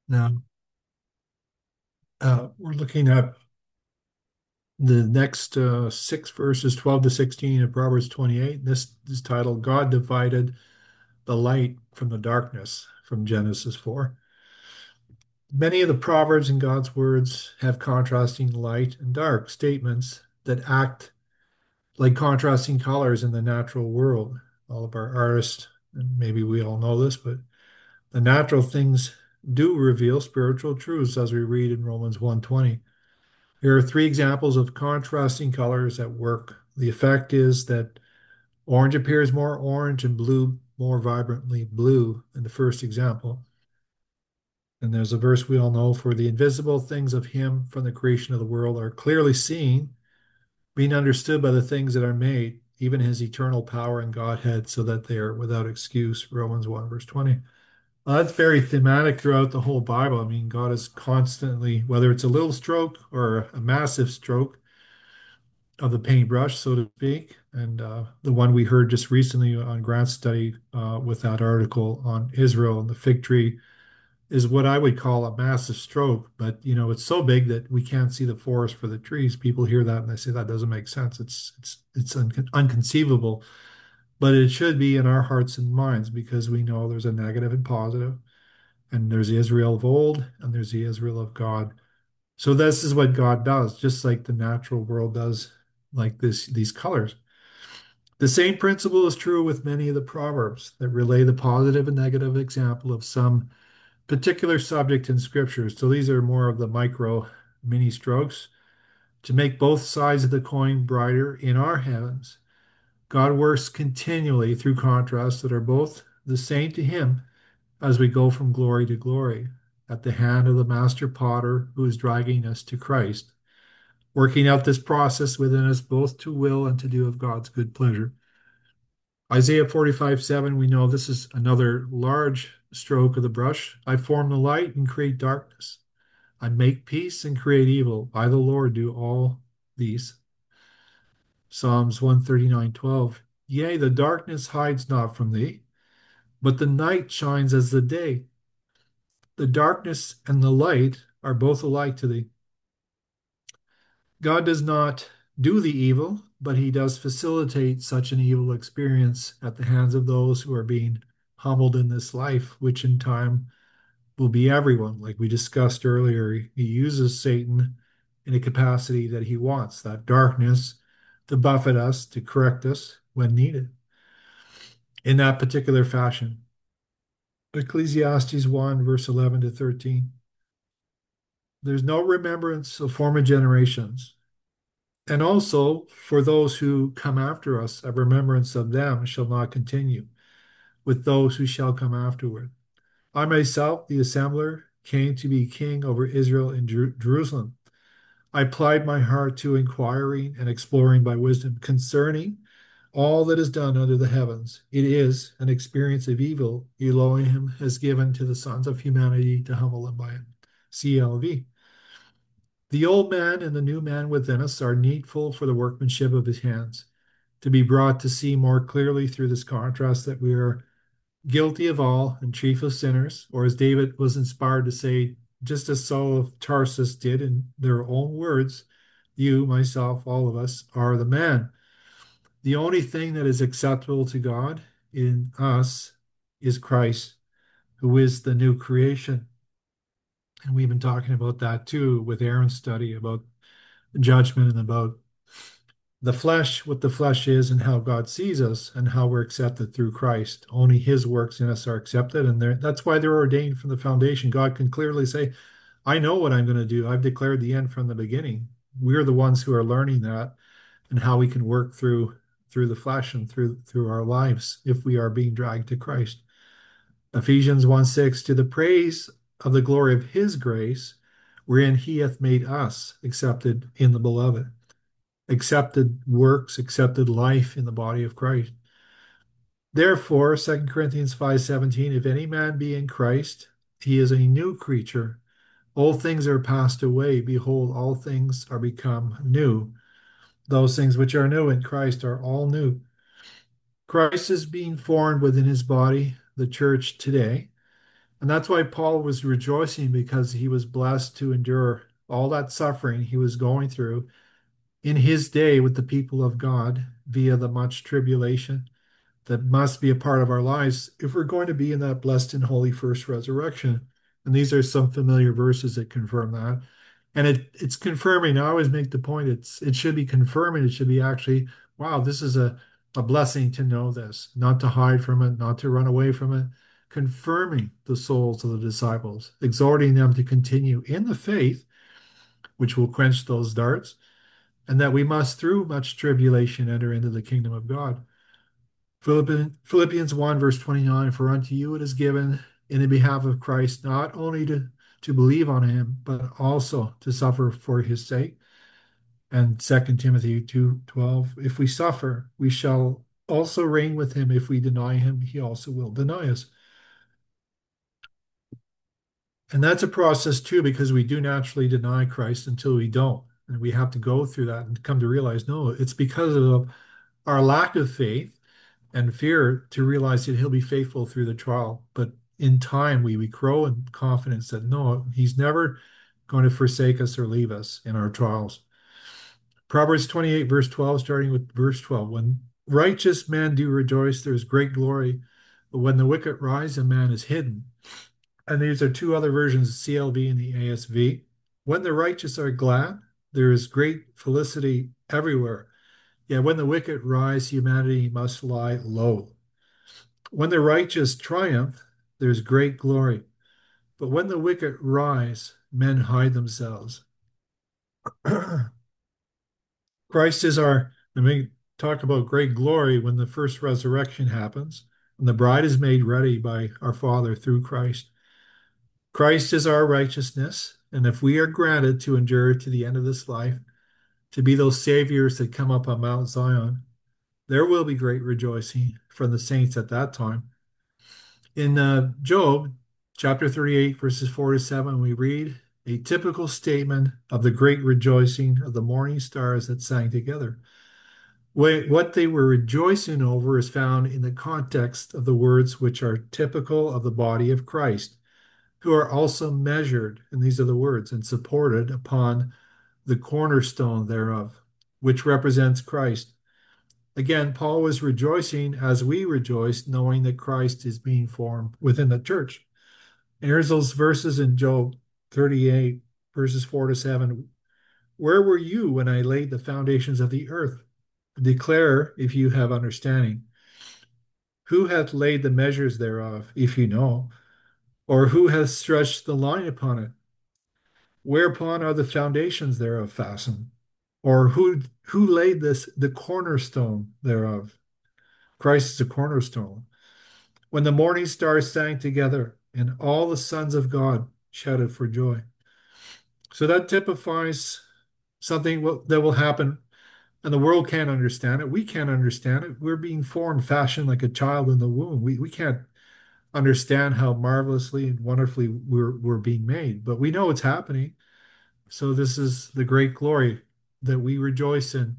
Now, we're looking at the next six verses, 12 to 16 of Proverbs 28. This is titled God Divided the Light from the Darkness from Genesis 4. Many of the Proverbs in God's words have contrasting light and dark statements that act like contrasting colors in the natural world. All of our artists, and maybe we all know this, but the natural things do reveal spiritual truths as we read in Romans 1:20. Here are three examples of contrasting colors at work. The effect is that orange appears more orange and blue more vibrantly blue in the first example. And there's a verse we all know, for the invisible things of him from the creation of the world are clearly seen, being understood by the things that are made, even his eternal power and Godhead, so that they are without excuse. Romans 1, verse 20. That's very thematic throughout the whole Bible. I mean, God is constantly, whether it's a little stroke or a massive stroke, of the paintbrush, so to speak. And the one we heard just recently on Grant's study with that article on Israel and the fig tree is what I would call a massive stroke. But it's so big that we can't see the forest for the trees. People hear that and they say that doesn't make sense. It's unconceivable. But it should be in our hearts and minds because we know there's a negative and positive, and there's the Israel of old, and there's the Israel of God. So this is what God does, just like the natural world does, like these colors. The same principle is true with many of the proverbs that relay the positive and negative example of some particular subject in scripture. So these are more of the micro mini strokes to make both sides of the coin brighter in our heavens. God works continually through contrasts that are both the same to him as we go from glory to glory at the hand of the master potter who is dragging us to Christ, working out this process within us both to will and to do of God's good pleasure. Isaiah 45:7, we know this is another large stroke of the brush. I form the light and create darkness. I make peace and create evil. I, the Lord, do all these. Psalms 139:12. Yea, the darkness hides not from thee, but the night shines as the day. The darkness and the light are both alike to thee. God does not do the evil, but he does facilitate such an evil experience at the hands of those who are being humbled in this life, which in time will be everyone. Like we discussed earlier, he uses Satan in a capacity that he wants, that darkness, to buffet us, to correct us when needed in that particular fashion. Ecclesiastes 1, verse 11 to 13. There's no remembrance of former generations. And also, for those who come after us, a remembrance of them shall not continue with those who shall come afterward. I myself, the assembler, came to be king over Israel in Jerusalem. I applied my heart to inquiring and exploring by wisdom concerning all that is done under the heavens. It is an experience of evil Elohim has given to the sons of humanity to humble them by it. CLV. The old man and the new man within us are needful for the workmanship of his hands, to be brought to see more clearly through this contrast that we are guilty of all and chief of sinners, or as David was inspired to say, just as Saul of Tarsus did in their own words, you, myself, all of us are the man. The only thing that is acceptable to God in us is Christ, who is the new creation. And we've been talking about that too with Aaron's study about judgment and about the flesh, what the flesh is, and how God sees us, and how we're accepted through Christ. Only His works in us are accepted, and that's why they're ordained from the foundation. God can clearly say, "I know what I'm going to do. I've declared the end from the beginning." We're the ones who are learning that, and how we can work through the flesh and through our lives if we are being dragged to Christ. Ephesians 1:6, to the praise of the glory of His grace, wherein He hath made us accepted in the beloved, accepted works, accepted life in the body of Christ. Therefore, 2 Corinthians 5:17, if any man be in Christ, he is a new creature. All things are passed away. Behold, all things are become new. Those things which are new in Christ are all new. Christ is being formed within his body, the church today, And that's why Paul was rejoicing because he was blessed to endure all that suffering he was going through in his day with the people of God via the much tribulation that must be a part of our lives if we're going to be in that blessed and holy first resurrection. And these are some familiar verses that confirm that. And it's confirming. I always make the point it should be confirming. It should be actually, wow, this is a blessing to know this, not to hide from it, not to run away from it, confirming the souls of the disciples, exhorting them to continue in the faith, which will quench those darts, and that we must, through much tribulation, enter into the kingdom of God. Philippians 1, verse 29, for unto you it is given in the behalf of Christ, not only to believe on him, but also to suffer for his sake. And 2 Timothy 2:12, if we suffer, we shall also reign with him. If we deny him, he also will deny us. And that's a process too, because we do naturally deny Christ until we don't. And we have to go through that and come to realize, no, it's because of our lack of faith and fear to realize that he'll be faithful through the trial. But in time, we grow in confidence that no, he's never going to forsake us or leave us in our trials. Proverbs 28, verse 12, starting with verse 12. When righteous men do rejoice, there's great glory. But when the wicked rise, a man is hidden. And these are two other versions, CLV and the ASV. When the righteous are glad, there is great felicity everywhere. Yet when the wicked rise, humanity must lie low. When the righteous triumph, there's great glory. But when the wicked rise, men hide themselves. Christ is our, and we talk about great glory when the first resurrection happens, and the bride is made ready by our Father through Christ. Christ is our righteousness, and if we are granted to endure to the end of this life, to be those saviors that come up on Mount Zion, there will be great rejoicing from the saints at that time. In Job chapter 38, verses 4 to 7, we read a typical statement of the great rejoicing of the morning stars that sang together. What they were rejoicing over is found in the context of the words which are typical of the body of Christ, who are also measured, and these are the words, and supported upon the cornerstone thereof, which represents Christ. Again, Paul was rejoicing as we rejoice, knowing that Christ is being formed within the church. And here's those verses in Job 38, verses 4 to 7. Where were you when I laid the foundations of the earth? Declare if you have understanding. Who hath laid the measures thereof, if you know? Or who hath stretched the line upon it? Whereupon are the foundations thereof fastened? Or who laid the cornerstone thereof? Christ is the cornerstone. When the morning stars sang together, and all the sons of God shouted for joy. So that typifies something that will happen, and the world can't understand it. We can't understand it. We're being formed, fashioned like a child in the womb. We can't understand how marvelously and wonderfully we're being made, but we know it's happening. So this is the great glory that we rejoice in.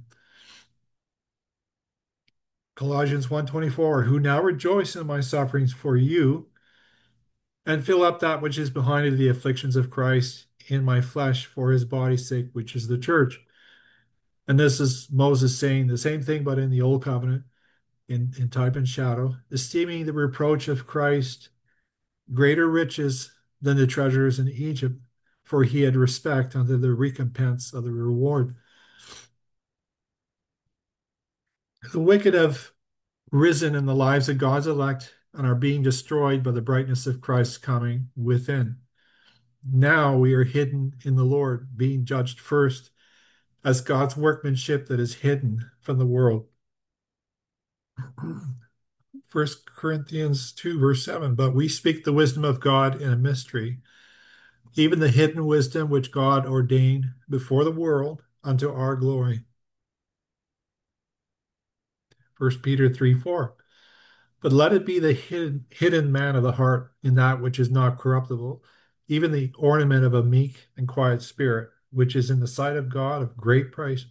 Colossians 1:24, who now rejoice in my sufferings for you, and fill up that which is behind the afflictions of Christ in my flesh for his body's sake, which is the church. And this is Moses saying the same thing, but in the old covenant, in type and shadow, esteeming the reproach of Christ greater riches than the treasures in Egypt, for he had respect unto the recompense of the reward. The wicked have risen in the lives of God's elect and are being destroyed by the brightness of Christ's coming within. Now we are hidden in the Lord, being judged first as God's workmanship that is hidden from the world. 1 Corinthians 2, verse 7, but we speak the wisdom of God in a mystery, even the hidden wisdom which God ordained before the world unto our glory. 1 Peter 3, 4. But let it be the hidden man of the heart in that which is not corruptible, even the ornament of a meek and quiet spirit, which is in the sight of God of great price.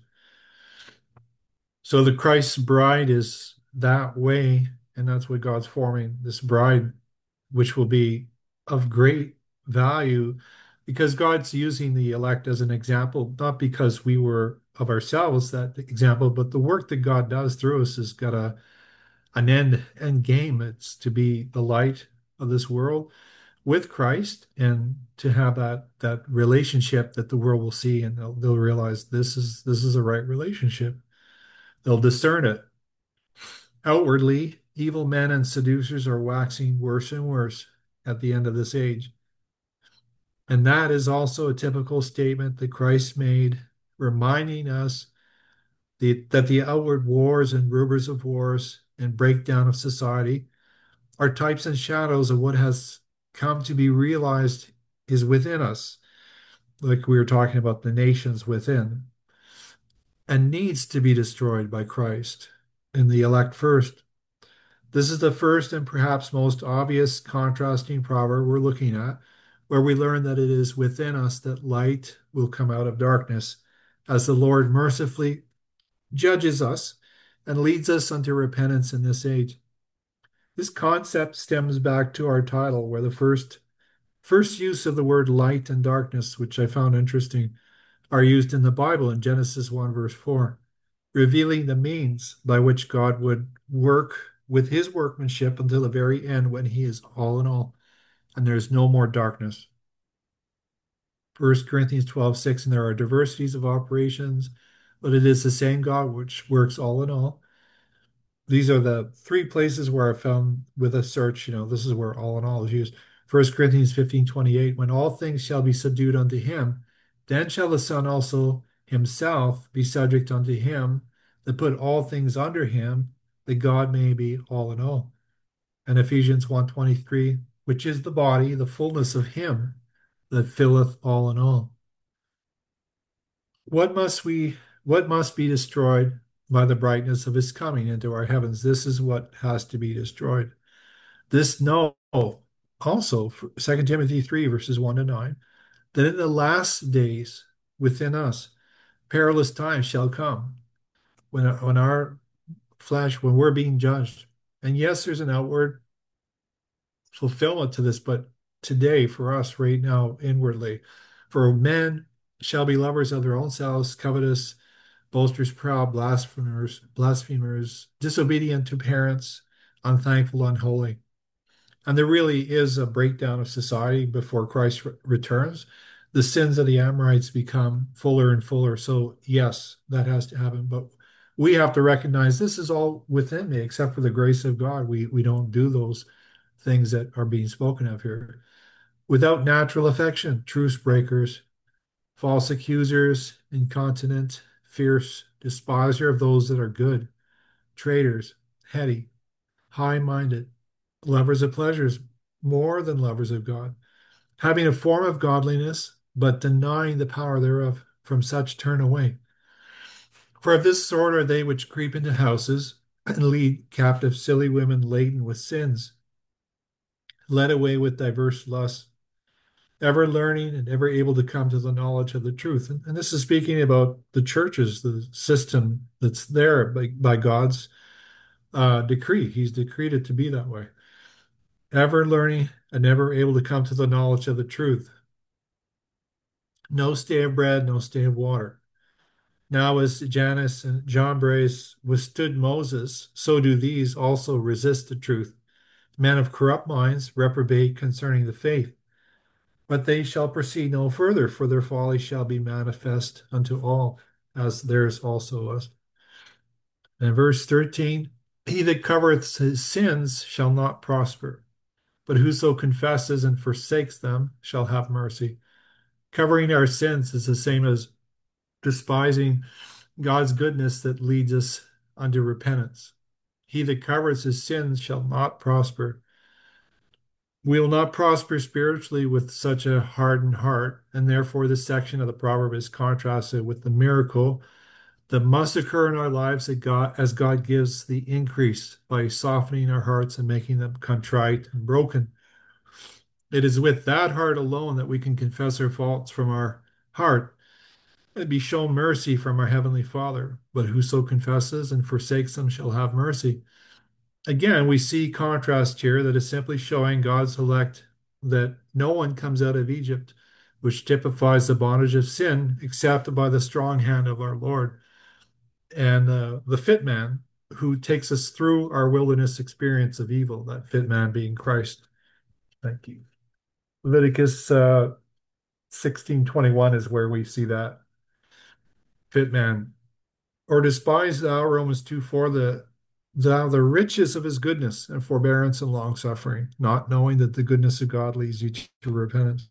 So the Christ's bride is that way, and that's what God's forming, this bride, which will be of great value because God's using the elect as an example, not because we were of ourselves that example, but the work that God does through us has got an end game. It's to be the light of this world with Christ and to have that relationship that the world will see and they'll realize this is a right relationship. They'll discern it. Outwardly, evil men and seducers are waxing worse and worse at the end of this age. And that is also a typical statement that Christ made, reminding us that the outward wars and rumors of wars and breakdown of society are types and shadows of what has come to be realized is within us, like we were talking about the nations within, and needs to be destroyed by Christ and the elect first. This is the first and perhaps most obvious contrasting proverb we're looking at, where we learn that it is within us that light will come out of darkness, as the Lord mercifully judges us and leads us unto repentance in this age. This concept stems back to our title, where the first use of the word light and darkness, which I found interesting, are used in the Bible in Genesis 1, verse 4, revealing the means by which God would work with his workmanship until the very end when he is all in all and there's no more darkness. 1 Corinthians 12:6, and there are diversities of operations, but it is the same God which works all in all. These are the three places where I found with a search, this is where all in all is used. 1 Corinthians 15:28, when all things shall be subdued unto him, then shall the Son also himself be subject unto him that put all things under him, that God may be all in all. And Ephesians 1:23, which is the body, the fullness of him that filleth all in all. What must we what must be destroyed by the brightness of his coming into our heavens? This is what has to be destroyed. This know also, 2 Timothy 3, verses 1 to 9, that in the last days within us, perilous times shall come when our flesh, when we're being judged. And yes, there's an outward fulfillment to this, but today, for us right now, inwardly, for men shall be lovers of their own selves, covetous, boasters, proud, blasphemers, disobedient to parents, unthankful, unholy. And there really is a breakdown of society before Christ returns. The sins of the Amorites become fuller and fuller. So, yes, that has to happen. But we have to recognize this is all within me, except for the grace of God. We don't do those things that are being spoken of here. Without natural affection, truce breakers, false accusers, incontinent, fierce, despiser of those that are good, traitors, heady, high minded, lovers of pleasures more than lovers of God, having a form of godliness, but denying the power thereof. From such turn away. For of this sort are they which creep into houses and lead captive silly women laden with sins, led away with diverse lusts, ever learning and ever able to come to the knowledge of the truth. And this is speaking about the churches, the system that's there by God's decree. He's decreed it to be that way. Ever learning and ever able to come to the knowledge of the truth. No stay of bread, no stay of water. Now, as Jannes and Jambres withstood Moses, so do these also resist the truth. Men of corrupt minds reprobate concerning the faith. But they shall proceed no further, for their folly shall be manifest unto all, as theirs also was. And verse 13, he that covereth his sins shall not prosper, but whoso confesses and forsakes them shall have mercy. Covering our sins is the same as despising God's goodness that leads us unto repentance. He that covers his sins shall not prosper. We will not prosper spiritually with such a hardened heart, and therefore this section of the proverb is contrasted with the miracle that must occur in our lives as God gives the increase by softening our hearts and making them contrite and broken. It is with that heart alone that we can confess our faults from our heart and be shown mercy from our Heavenly Father. But whoso confesses and forsakes them shall have mercy. Again, we see contrast here that is simply showing God's elect that no one comes out of Egypt, which typifies the bondage of sin, except by the strong hand of our Lord. And the fit man who takes us through our wilderness experience of evil, that fit man being Christ. Thank you. Leviticus 16:21 is where we see that fit man. Or despise thou, Romans 2:4, the riches of his goodness and forbearance and long suffering, not knowing that the goodness of God leads you to repentance.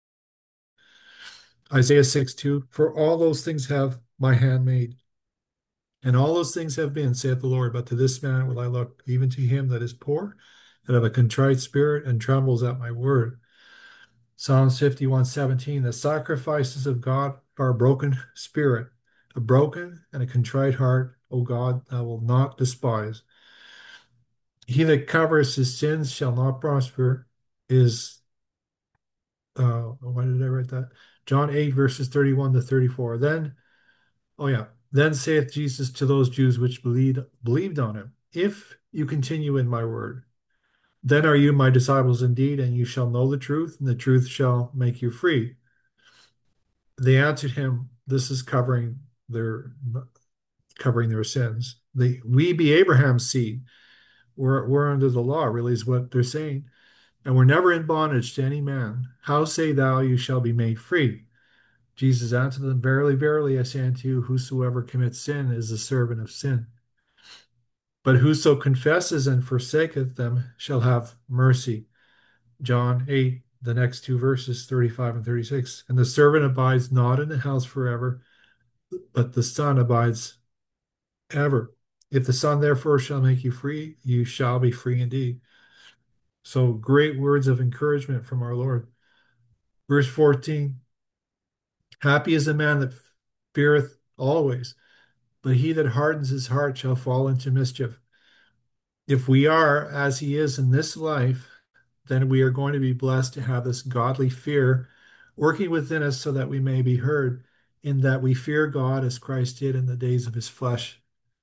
Isaiah 6:2, for all those things have my hand made, and all those things have been, saith the Lord, but to this man will I look, even to him that is poor and of a contrite spirit and trembles at my word. Psalms 51:17, the sacrifices of God are a broken spirit, a broken and a contrite heart, O God, thou wilt not despise. He that covers his sins shall not prosper, is, why did I write that? John 8, verses 31 to 34. Then saith Jesus to those Jews which believed on him, if you continue in my word, then are you my disciples indeed, and you shall know the truth, and the truth shall make you free. They answered him, this is covering their sins. We be Abraham's seed. We're under the law, really, is what they're saying. And we're never in bondage to any man. How say thou you shall be made free? Jesus answered them, verily, verily, I say unto you, whosoever commits sin is the servant of sin. But whoso confesses and forsaketh them shall have mercy. John 8, the next two verses, 35 and 36. And the servant abides not in the house forever, but the Son abides ever. If the Son therefore shall make you free, you shall be free indeed. So great words of encouragement from our Lord. Verse 14, happy is the man that feareth always, but he that hardens his heart shall fall into mischief. If we are as he is in this life, then we are going to be blessed to have this godly fear working within us so that we may be heard, in that we fear God as Christ did in the days of his flesh,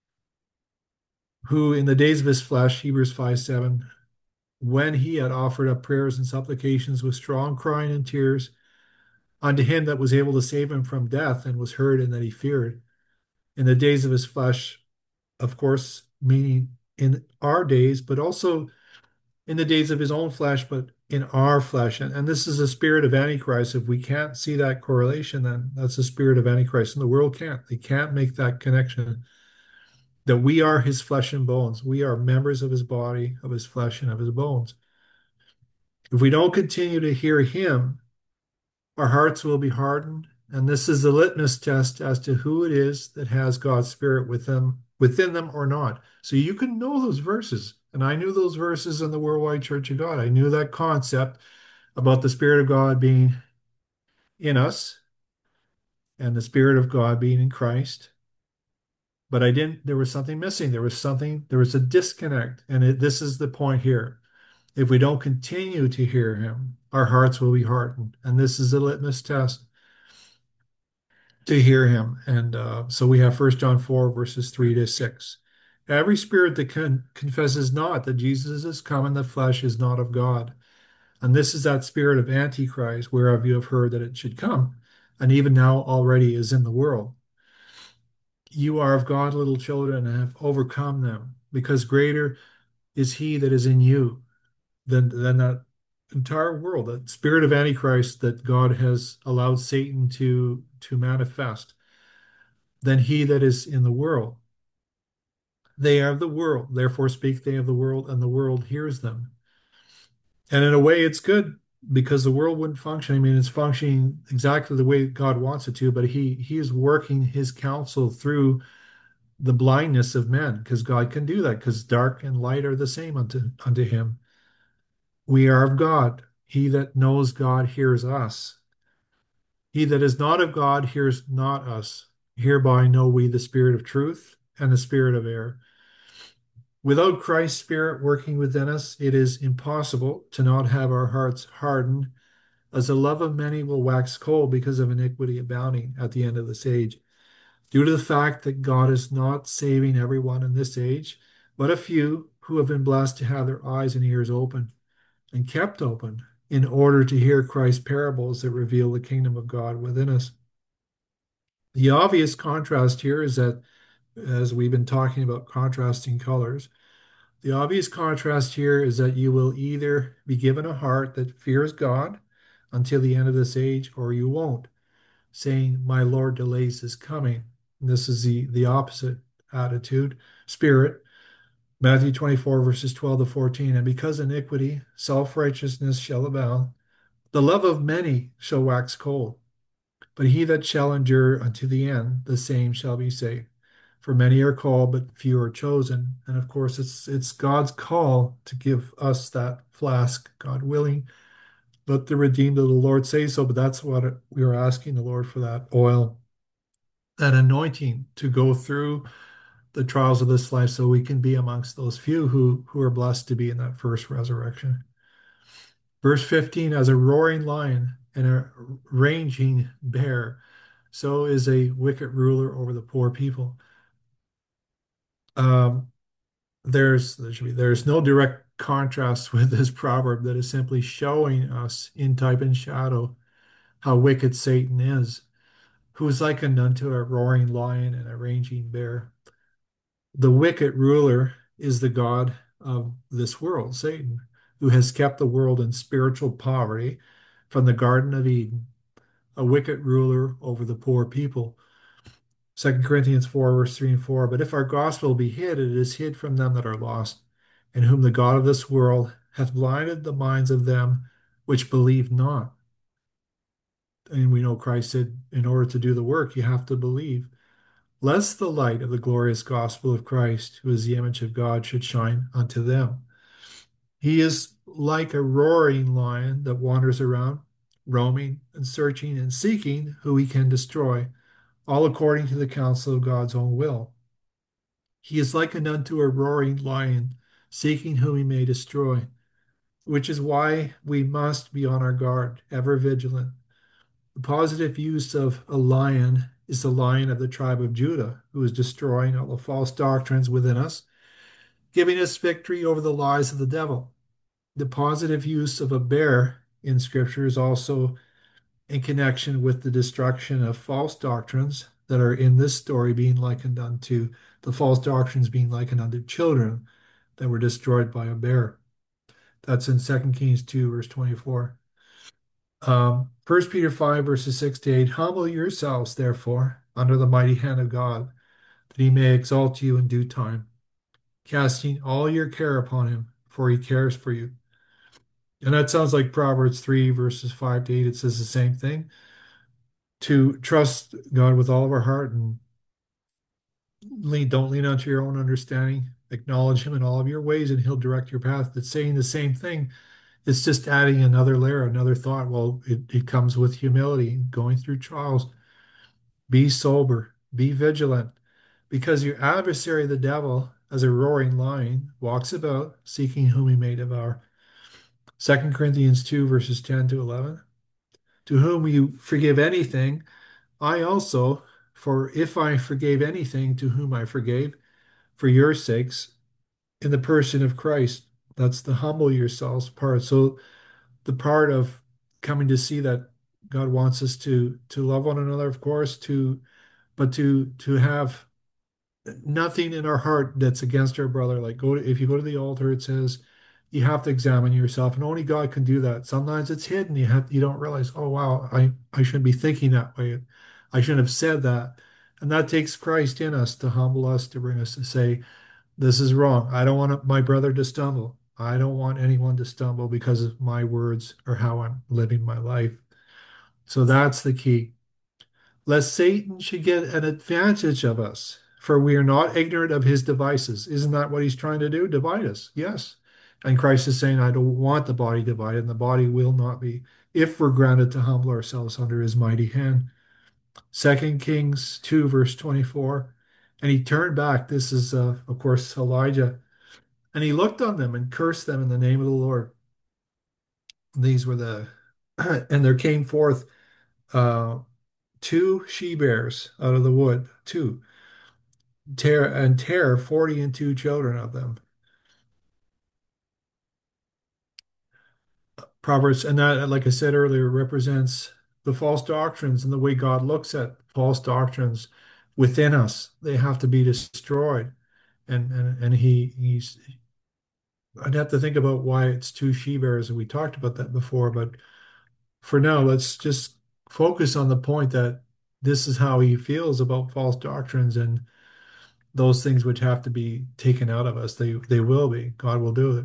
who in the days of his flesh, Hebrews 5:7, when he had offered up prayers and supplications with strong crying and tears unto him that was able to save him from death, and was heard, and that he feared. In the days of his flesh, of course, meaning in our days, but also in the days of his own flesh, but in our flesh. And this is a spirit of Antichrist. If we can't see that correlation, then that's the spirit of Antichrist. And the world can't. They can't make that connection that we are his flesh and bones. We are members of his body, of his flesh, and of his bones. If we don't continue to hear him, our hearts will be hardened. And this is the litmus test as to who it is that has God's spirit within them or not. So you can know those verses. And I knew those verses in the Worldwide Church of God. I knew that concept about the Spirit of God being in us and the Spirit of God being in Christ. But there was something missing. There was a disconnect. And this is the point here. If we don't continue to hear him, our hearts will be hardened. And this is a litmus test to hear him. And so we have 1 John 4, verses 3 to 6. Every spirit that confesses not that Jesus is come in the flesh is not of God. And this is that spirit of Antichrist, whereof you have heard that it should come, and even now already is in the world. You are of God, little children, and have overcome them, because greater is he that is in you than that entire world, that spirit of Antichrist that God has allowed Satan to manifest, than he that is in the world. They are of the world, therefore speak they of the world, and the world hears them. And in a way, it's good because the world wouldn't function. I mean, it's functioning exactly the way God wants it to, but he is working his counsel through the blindness of men, because God can do that, because dark and light are the same unto him. We are of God. He that knows God hears us. He that is not of God hears not us. Hereby know we the spirit of truth and the spirit of error. Without Christ's spirit working within us, it is impossible to not have our hearts hardened, as the love of many will wax cold because of iniquity abounding at the end of this age, due to the fact that God is not saving everyone in this age, but a few who have been blessed to have their eyes and ears open and kept open in order to hear Christ's parables that reveal the kingdom of God within us. The obvious contrast here is that, as we've been talking about contrasting colors, the obvious contrast here is that you will either be given a heart that fears God until the end of this age, or you won't, saying, My Lord delays his coming. And this is the opposite attitude, spirit. Matthew 24, verses 12 to 14. And because iniquity, self righteousness shall abound, the love of many shall wax cold. But he that shall endure unto the end, the same shall be saved. For many are called, but few are chosen. And of course, it's God's call to give us that flask, God willing. Let the redeemed of the Lord say so. But that's what we are asking the Lord for, that oil, that anointing to go through the trials of this life so we can be amongst those few who are blessed to be in that first resurrection. Verse 15, as a roaring lion and a raging bear, so is a wicked ruler over the poor people. Um, there's no direct contrast with this proverb that is simply showing us in type and shadow how wicked Satan is, who is likened unto a roaring lion and a raging bear. The wicked ruler is the God of this world, Satan, who has kept the world in spiritual poverty from the Garden of Eden, a wicked ruler over the poor people. 2 Corinthians 4, verse 3 and 4. But if our gospel be hid, it is hid from them that are lost, in whom the God of this world hath blinded the minds of them which believe not. And we know Christ said, in order to do the work, you have to believe. Lest the light of the glorious gospel of Christ, who is the image of God, should shine unto them. He is like a roaring lion that wanders around, roaming and searching and seeking who he can destroy, all according to the counsel of God's own will. He is likened unto a roaring lion, seeking whom he may destroy, which is why we must be on our guard, ever vigilant. The positive use of a lion is the lion of the tribe of Judah, who is destroying all the false doctrines within us, giving us victory over the lies of the devil. The positive use of a bear in Scripture is also in connection with the destruction of false doctrines that are in this story being likened unto the false doctrines being likened unto children that were destroyed by a bear. That's in 2 Kings 2, verse 24. 1 Peter 5, verses 6 to 8. Humble yourselves, therefore, under the mighty hand of God, that he may exalt you in due time, casting all your care upon him, for he cares for you. And that sounds like Proverbs 3, verses 5 to 8. It says the same thing. To trust God with all of our heart and don't lean onto your own understanding. Acknowledge him in all of your ways, and he'll direct your path. It's saying the same thing. It's just adding another layer, another thought. Well, it comes with humility, going through trials. Be sober, be vigilant, because your adversary, the devil, as a roaring lion, walks about seeking whom he may devour. 2 Corinthians 2, verses 10 to 11. To whom you forgive anything, I also, for if I forgave anything to whom I forgave, for your sakes, in the person of Christ. That's the humble yourselves part. So the part of coming to see that God wants us to love one another, of course, but to have nothing in our heart that's against our brother. Like if you go to the altar, it says you have to examine yourself, and only God can do that. Sometimes it's hidden. You don't realize, oh wow, I shouldn't be thinking that way. I shouldn't have said that. And that takes Christ in us to humble us, to bring us to say, this is wrong. I don't want my brother to stumble. I don't want anyone to stumble because of my words or how I'm living my life. So that's the key. Lest Satan should get an advantage of us, for we are not ignorant of his devices. Isn't that what he's trying to do? Divide us. Yes. And Christ is saying, I don't want the body divided, and the body will not be, if we're granted to humble ourselves under his mighty hand. 2 Kings 2, verse 24. And he turned back. This is, of course, Elijah. And he looked on them and cursed them in the name of the Lord. These were and there came forth uh, two she bears out of the wood, two, tear 40 and two children of them. Proverbs, and that, like I said earlier, represents the false doctrines and the way God looks at false doctrines within us. They have to be destroyed. And he's I'd have to think about why it's two she bears, and we talked about that before, but for now, let's just focus on the point that this is how he feels about false doctrines and those things which have to be taken out of us. They will be. God will do it.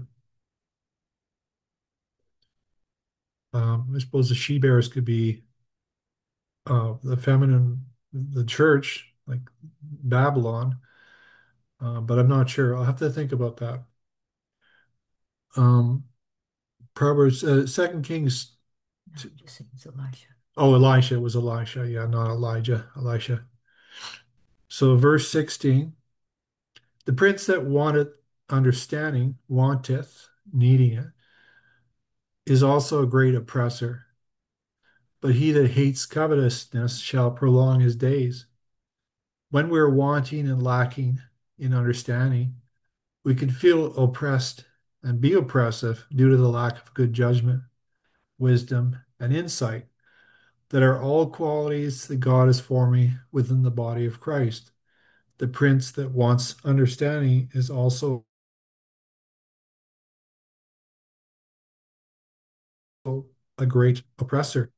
I suppose the she bears could be the feminine, the church, like Babylon, but I'm not sure. I'll have to think about that. Um, Proverbs, Second Kings. No, I'm just saying it's Elisha. Oh, Elisha, it was Elisha. Yeah, not Elijah. Elisha. So verse 16, the prince that wanteth understanding, wanteth, needing it, is also a great oppressor. But he that hates covetousness shall prolong his days. When we're wanting and lacking in understanding, we can feel oppressed and be oppressive due to the lack of good judgment, wisdom, and insight that are all qualities that God is forming within the body of Christ. The prince that wants understanding is also a great oppressor.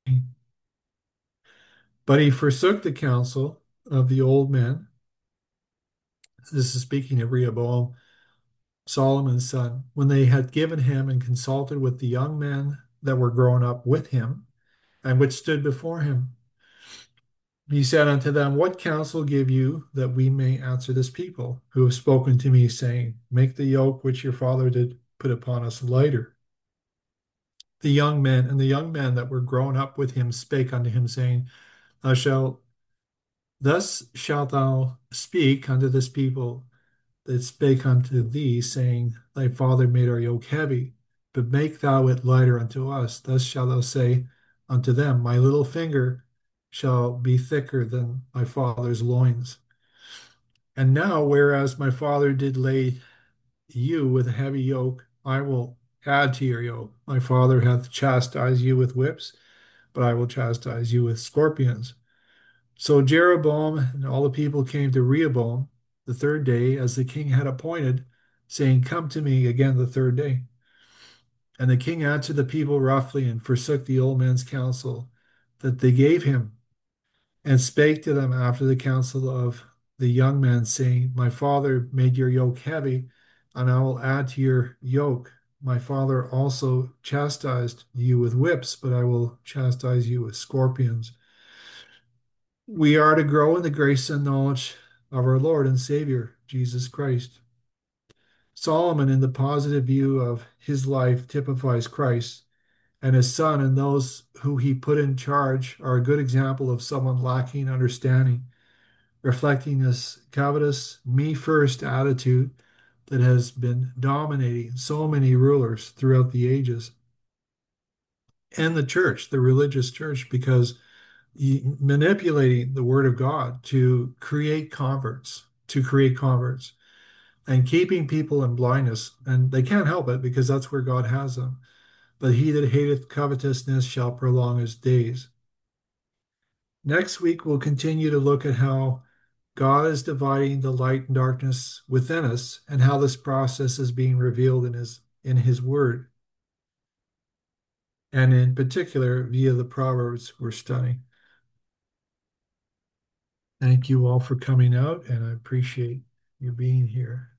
But he forsook the counsel of the old men. This is speaking of Rehoboam, Solomon's son, when they had given him and consulted with the young men that were grown up with him and which stood before him. He said unto them, what counsel give you that we may answer this people who have spoken to me, saying, make the yoke which your father did put upon us lighter? The young men that were grown up with him spake unto him, saying, Thou shalt thus shalt thou speak unto this people that spake unto thee, saying, Thy father made our yoke heavy, but make thou it lighter unto us. Thus shalt thou say unto them, My little finger shall be thicker than my father's loins. And now, whereas my father did lay you with a heavy yoke, I will add to your yoke. My father hath chastised you with whips, but I will chastise you with scorpions. So Jeroboam and all the people came to Rehoboam the third day, as the king had appointed, saying, Come to me again the third day. And the king answered the people roughly and forsook the old man's counsel that they gave him, and spake to them after the counsel of the young men, saying, My father made your yoke heavy, and I will add to your yoke. My father also chastised you with whips, but I will chastise you with scorpions. We are to grow in the grace and knowledge of our Lord and Savior, Jesus Christ. Solomon, in the positive view of his life, typifies Christ, and his son and those who he put in charge are a good example of someone lacking understanding, reflecting this covetous, me first attitude that has been dominating so many rulers throughout the ages and the church, the religious church, because manipulating the word of God to create converts, and keeping people in blindness. And they can't help it because that's where God has them. But he that hateth covetousness shall prolong his days. Next week, we'll continue to look at how God is dividing the light and darkness within us and how this process is being revealed in his word. And in particular, via the Proverbs we're studying. Thank you all for coming out, and I appreciate you being here.